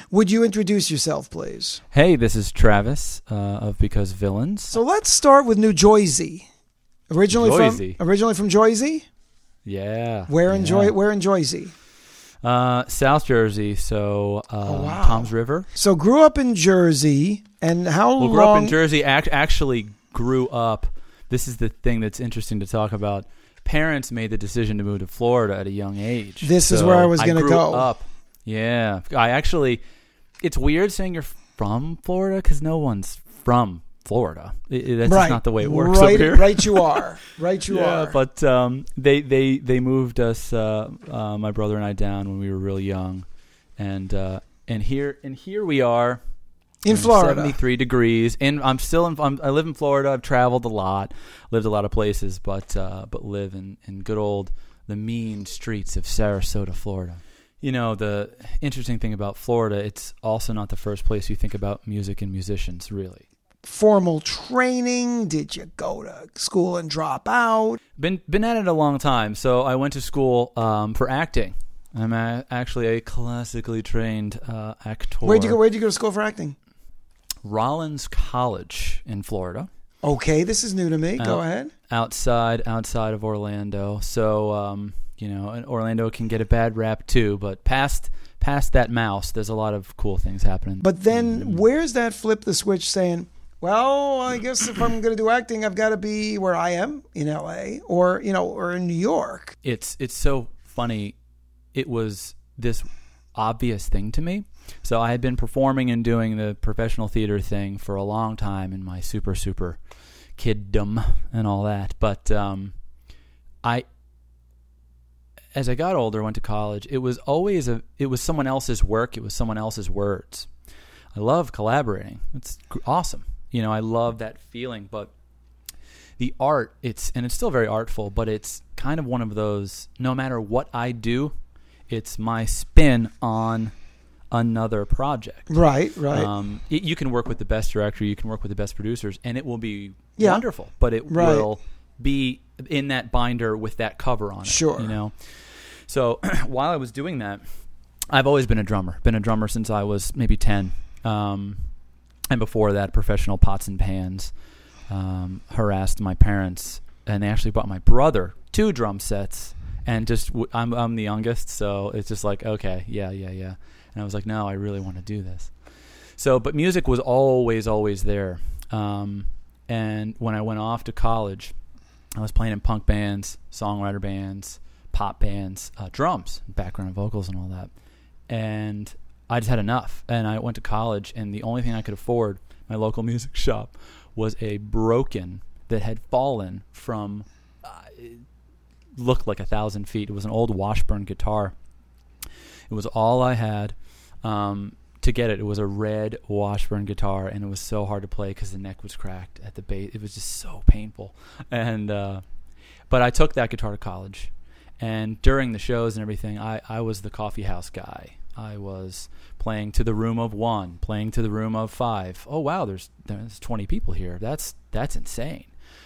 Would you introduce yourself, please? Hey, this is Travis of Because Villains. So let's start with New Jersey. Originally from Jersey? Yeah. Where in Jersey? South Jersey, so Tom's River. So grew up in Jersey, and how long? Grew up in Jersey, actually grew up. This is the thing that's interesting to talk about. Parents made the decision to move to Florida at a young age. This is where I was going to go. Up. Yeah. It's weird saying you're from Florida because no one's from Florida. That's just not the way it works over here. Right you are. Right you are. But they moved us, my brother and I, down when we were real young. And here we are. In Florida. 73 degrees. And I live in Florida. I've traveled a lot, lived a lot of places, but live in good old, the mean streets of Sarasota, Florida. You know, the interesting thing about Florida, it's also not the first place you think about music and musicians, really. Formal training? Did you go to school and drop out? Been at it a long time. So I went to school for acting. I'm actually a classically trained actor. Where'd you go to school for acting? Rollins College in Florida. Okay, this is new to me. Go ahead. Outside of Orlando. So, and Orlando can get a bad rap too, but past that mouse, there's a lot of cool things happening. But then where's that flip the switch saying, well, I guess if I'm going to do acting, I've got to be where I am in LA or in New York. It's so funny. It was this obvious thing to me. So I had been performing and doing the professional theater thing for a long time in my super kiddom and all that. But as I got older, went to college, it was someone else's work. It was someone else's words. I love collaborating. It's awesome. I love that feeling. But the art, it's still very artful, but it's kind of one of those, no matter what I do, it's my spin on another project. Right. You can work with the best director, you can work with the best producers, and it will be wonderful, but it will be in that binder with that cover on it. Sure. So while I was doing that, I've always been a drummer. Been a drummer since I was maybe 10. And before that, professional pots and pans. Harassed my parents, and they actually bought my brother 2 drum sets. And just I'm the youngest, so it's just like, okay, yeah. And I was like, no, I really want to do this. So, but music was always there. And when I went off to college, I was playing in punk bands, songwriter bands, pop bands, drums, background vocals and all that. And I just had enough. And I went to college, and the only thing I could afford, my local music shop, was a Broken that had fallen from... looked like 1,000 feet. It was an old Washburn guitar. It was all I had to get it. It was a red Washburn guitar, and it was so hard to play because the neck was cracked at the base. It was just so painful. And but I took that guitar to college, and during the shows and everything, I was the coffee house guy. I was playing to the room of 1, playing to the room of 5. Oh wow, there's 20 people here. That's insane.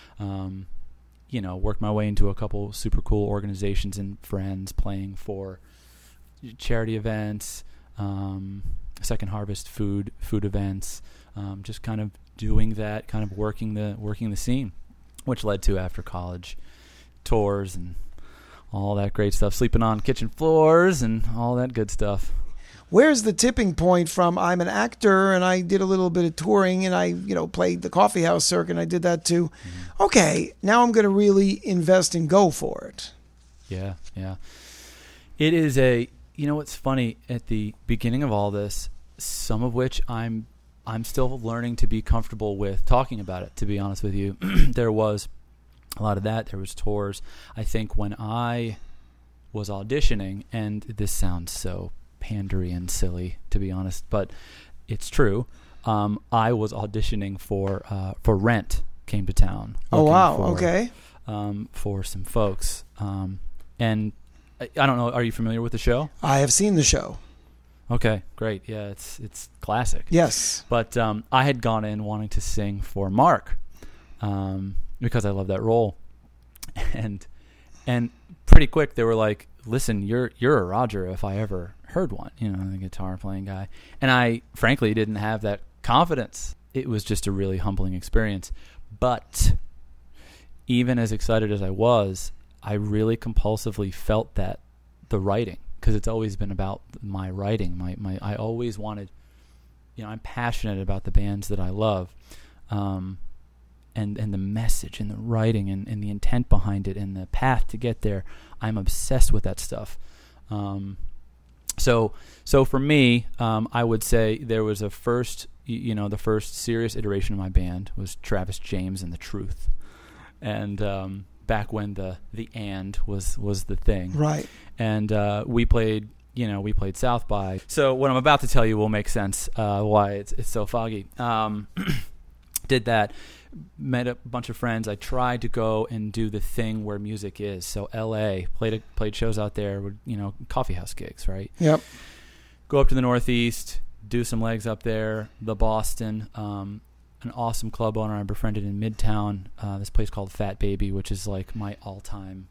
Worked my way into a couple super cool organizations and friends, playing for charity events, Second Harvest food events, just kind of doing that, kind of working the scene, which led to, after college, tours and all that great stuff, sleeping on kitchen floors and all that good stuff. Where's the tipping point from I'm an actor and I did a little bit of touring and I, played the coffee house circuit and I did that too. Mm-hmm. Okay, now I'm going to really invest and go for it. Yeah. It is what's funny, at the beginning of all this, some of which I'm still learning to be comfortable with talking about it, to be honest with you. There was a lot of that. There was tours. I think when I was auditioning, and this sounds so pandery and silly, to be honest, but it's true. I was auditioning for Rent came to town. Oh wow! Okay. For some folks, and I don't know. Are you familiar with the show? I have seen the show. Okay, great. Yeah, it's classic. Yes. But I had gone in wanting to sing for Mark, because I love that role, and pretty quick they were like, "Listen, you're a Roger if I ever heard one, the guitar playing guy. And I frankly didn't have that confidence. It was just a really humbling experience. But even as excited as I was, I really compulsively felt that the writing, because it's always been about my writing. I always wanted, I'm passionate about the bands that I love, and the message and the writing and the intent behind it and the path to get there. I'm obsessed with that stuff. So for me, I would say there was the first serious iteration of my band was Travis James and The Truth, and back when the and was the thing, right? And we played South by. So what I'm about to tell you will make sense why it's so foggy. Did that. Met a bunch of friends. I tried to go and do the thing where music is. So L.A. played shows out there with coffee house gigs, right? Yep. Go up to the Northeast, do some legs up there. The Boston, an awesome club owner I befriended in Midtown. This place called Fat Baby, which is like my all-time.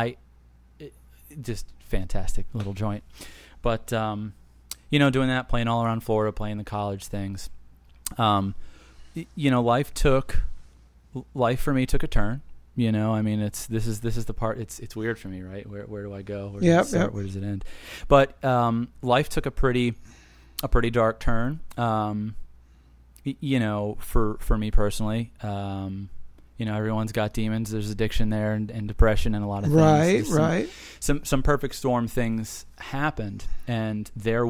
Just fantastic little joint. But doing that, playing all around Florida, playing the college things. Life for me took a turn. This is the part. It's weird for me, right? Where do I go? Where does it start? Where does it end? But life took a pretty dark turn. For me personally, everyone's got demons. There's addiction there and depression and a lot of things. Right. Some perfect storm things happened, and there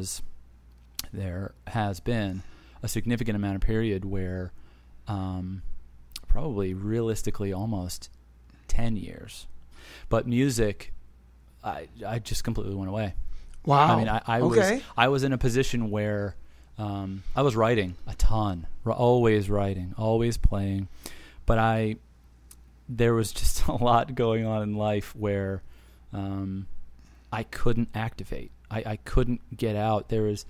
has been a significant amount of period where probably realistically almost 10 years. But music, I just completely went away. Wow. I was in a position where I was writing a ton, always writing, always playing. But there was just a lot going on in life where I couldn't activate. I couldn't get out. There was,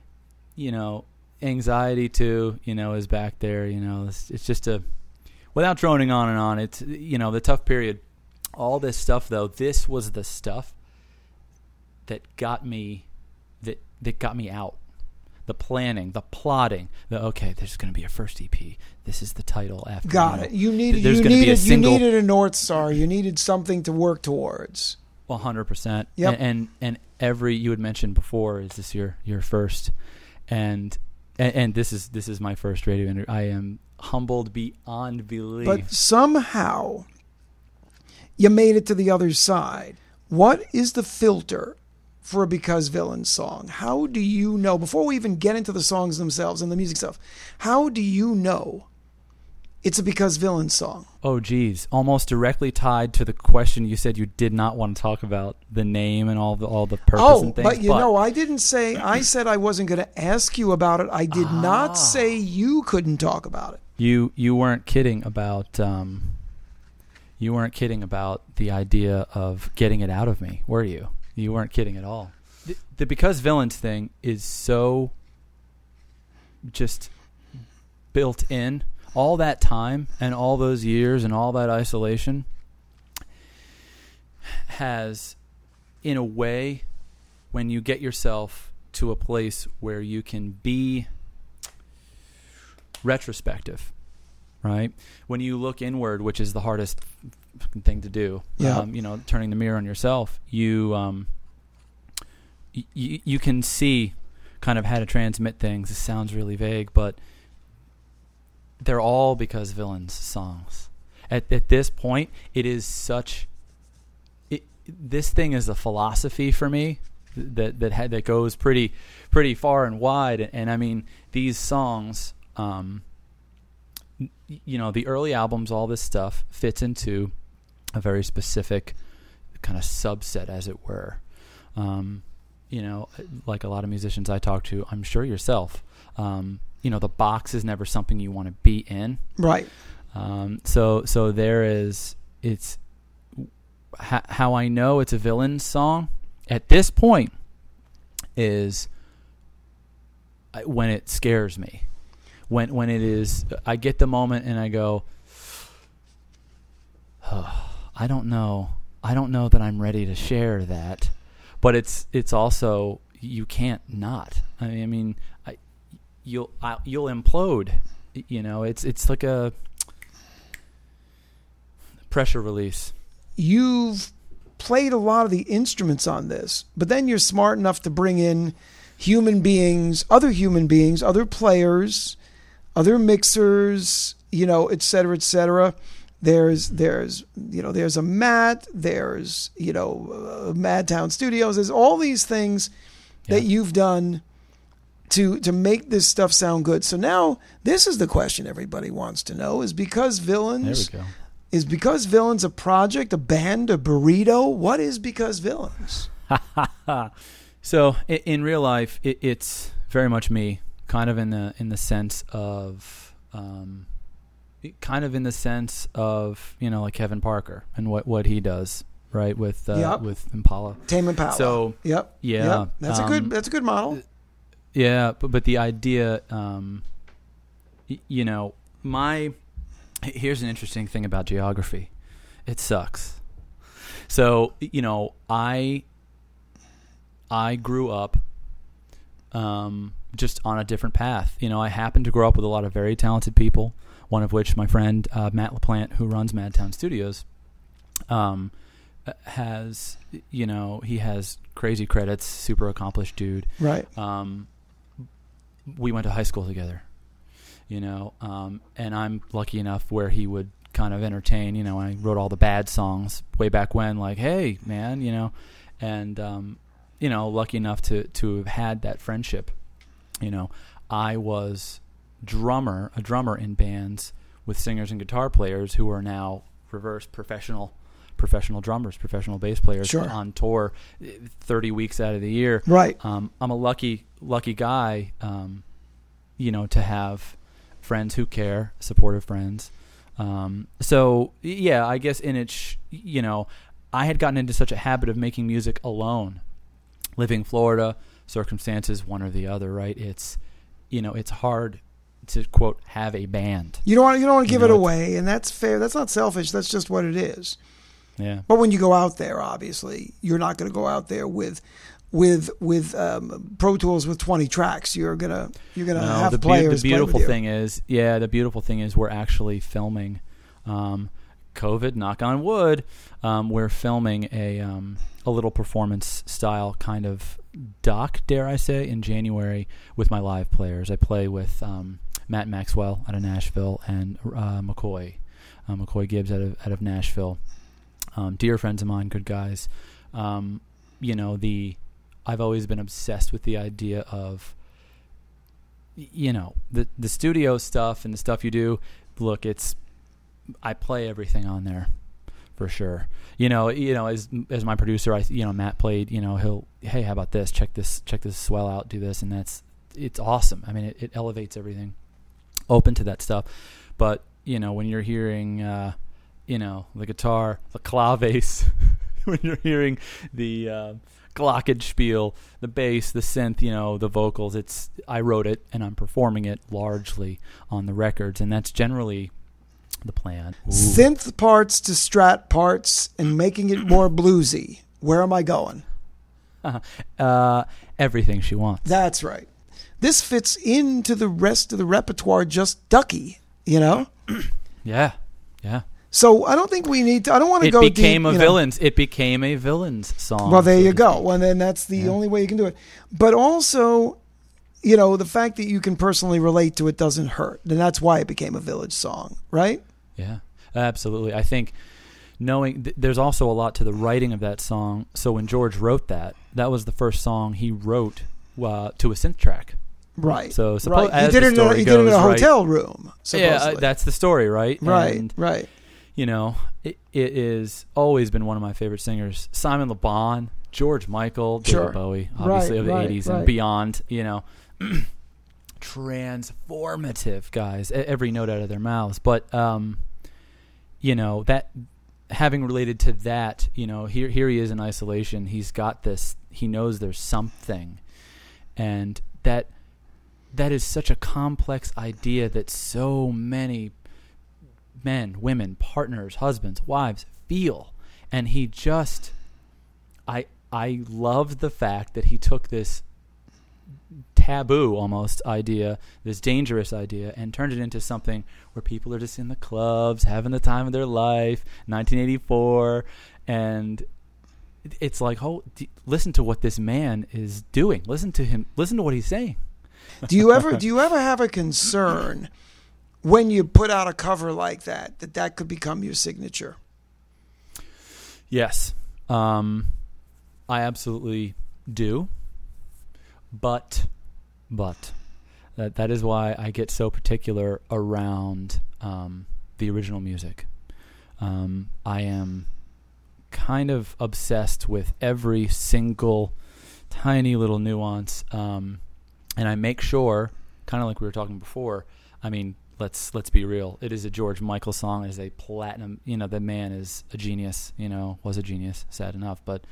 anxiety too, is back there. It's just without droning on and on. It's the tough period. All this stuff though, this was the stuff that got me out. The planning, the plotting, there's going to be a first EP. This is the title after. Got it. You needed a North Star. You needed something to work towards. 100%. Yep. And every, you had mentioned before, is this your first? And this is my first radio interview. I am humbled beyond belief. But somehow you made it to the other side. What is the filter for a Because Villains song? How do you know, before we even get into the songs themselves and the music stuff, how do you know it's a Because Villains song? Oh, geez. Almost directly tied to the question you said you did not want to talk about, the name and all the purpose and things. But I didn't say, I said I wasn't going to ask you about it. I did not say you couldn't talk about it. You weren't kidding about the idea of getting it out of me, were you? You weren't kidding at all. The Because Villains thing is so just built in. All that time and all those years and all that isolation has, in a way, when you get yourself to a place where you can be retrospective, right? When you look inward, which is the hardest thing to do, turning the mirror on yourself, you can see kind of how to transmit things. It sounds really vague, but they're all Because Villains songs. At this point, it is such. This thing is a philosophy for me that goes pretty far and wide. And I mean, these songs, the early albums, all this stuff fits into a very specific kind of subset, as it were. Like a lot of musicians I talk to, I'm sure yourself. The box is never something you want to be in. Right. So there is, it's how I know it's a Villains song at this point is when it scares me. When it is, I get the moment and I go, I don't know that I'm ready to share that. But it's also, you can't not. I mean, you'll implode. You know, it's like a pressure release. You've played a lot of the instruments on this, but then you're smart enough to bring in human beings, other players, other mixers, you know, et cetera, et cetera. There's a Matt, there's, Madtown Studios. There's all these things that you've done to make this stuff sound good. So now this is the question everybody wants to know: is Because Villains? There we go. Is Because Villains a project, a band, a burrito? What is Because Villains? So in real life, it's very much me, kind of in the sense of. Kind of in the sense of, like Kevin Parker and what he does, right, with Impala. Tame Impala. So yeah. That's a good model. Yeah, but the idea, here's an interesting thing about geography. It sucks. So, I grew up just on a different path. I happened to grow up with a lot of very talented people, one of which my friend Matt LaPlante, who runs Madtown Studios, has, he has crazy credits, super accomplished dude. Right. We went to high school together, and I'm lucky enough where he would kind of entertain, I wrote all the bad songs way back when, like, hey, man, and, lucky enough to have had that friendship. I was a drummer in bands with singers and guitar players who are now reverse professional drummers, professional bass players on tour 30 weeks out of the year. Right. I'm a lucky guy, to have friends who care, supportive friends. So yeah, I guess I had gotten into such a habit of making music alone, living in Florida, circumstances, one or the other, right? It's hard to, quote, have a band. You don't want to give it away, and that's fair. That's not selfish. That's just what it is. Yeah. But when you go out there, obviously, you're not going to go out there with Pro Tools with 20 tracks. You're gonna have players. The beautiful thing is we're actually filming. COVID, knock on wood. We're filming a little performance style kind of doc, dare I say, in January with my live players. I play with Matt Maxwell out of Nashville and McCoy Gibbs out of Nashville. Dear friends of mine, good guys. I've always been obsessed with the idea of the studio stuff and the stuff you do. Look, I play everything on there. For sure, as my producer, Matt played. Hey, how about this? Check this swell out. Do this, and it's awesome. I mean, it elevates everything. Open to that stuff, but when you're hearing, the guitar, the claves, when you're hearing the glockenspiel, the bass, the synth, the vocals. I wrote it and I'm performing it largely on the records, and that's generally the plan. Ooh. Synth parts to Strat parts and making it more bluesy. Where am I going? Everything she wants. That's right. This fits into the rest of the repertoire, just Ducky, Yeah. So I don't think we need to. I don't want to go deep. It became a Villains song. Well, there you go. Well, then that's the only way you can do it. But also, the fact that you can personally relate to it doesn't hurt. And that's why it became a Village song, right? Yeah, absolutely. I think there's also a lot to the writing of that song. So when George wrote that was the first song he wrote to a synth track. Right. So right. He did it in a hotel room. Supposedly. Yeah, that's the story, right? Right. And, right. It is always been one of my favorite singers. Simon Le Bon, George Michael, David Bowie, obviously of the 80s and beyond. Transformative guys. Every note out of their mouths, but that having related to that, here he is in isolation. He's got this. He knows there's something, and that is such a complex idea that so many men, women, partners, husbands, wives feel, and he just, I loved the fact that he took this taboo almost idea, this dangerous idea, and turned it into something where people are just in the clubs having the time of their life, 1984, and it's like, listen to what this man is doing. Listen to him. Listen to what he's saying. Do you ever have a concern when you put out a cover like that could become your signature? Yes, I absolutely do. But that is why I get so particular around the original music. I am kind of obsessed with every single tiny little nuance, and I make sure, kind of like we were talking before. I mean, let's be real. It is a George Michael song. It is a platinum. The man is a genius. Was a genius. Sad enough, but.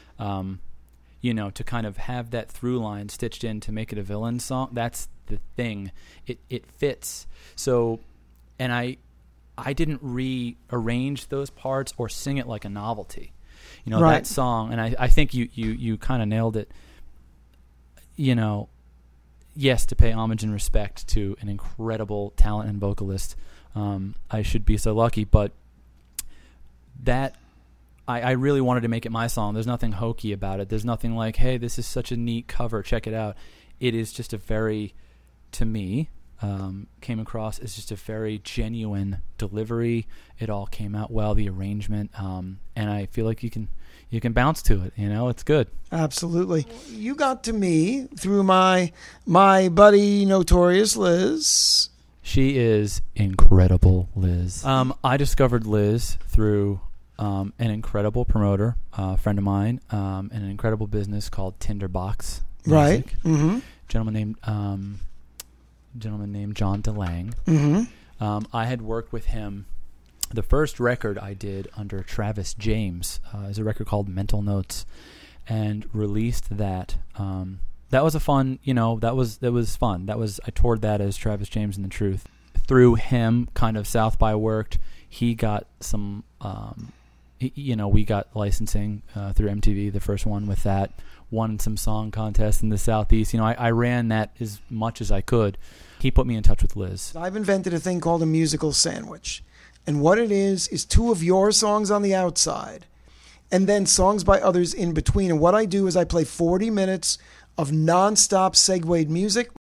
To kind of have that through line stitched in to make it a villain song, that's the thing. It fits. So, and I didn't rearrange those parts or sing it like a novelty. Right. That song, and I think you kind of nailed it. Yes, to pay homage and respect to an incredible talent and vocalist. I should be so lucky, but that... I really wanted to make it my song. There's nothing hokey about it. There's nothing like, hey, this is such a neat cover. Check it out. It is just a very, to me, came across as just a very genuine delivery. It all came out well, the arrangement, and I feel like you can bounce to it. It's good. Absolutely. You got to me through my buddy Notorious Liz. She is incredible, Liz. I discovered Liz through... an incredible promoter, a friend of mine, and an incredible business called Tinderbox Music. Right. Mm-hmm. Gentleman named John DeLang. Mm-hmm. I had worked with him. The first record I did under Travis James is a record called Mental Notes, and released that. That was a fun. That was fun. I toured that as Travis James and the Truth. Through him, kind of South by worked. He got some. We got licensing through MTV, the first one with that, won some song contests in the Southeast. I ran that as much as I could. He put me in touch with Liz. I've invented a thing called a musical sandwich. And what it is two of your songs on the outside and then songs by others in between. And what I do is I play 40 minutes of nonstop segued music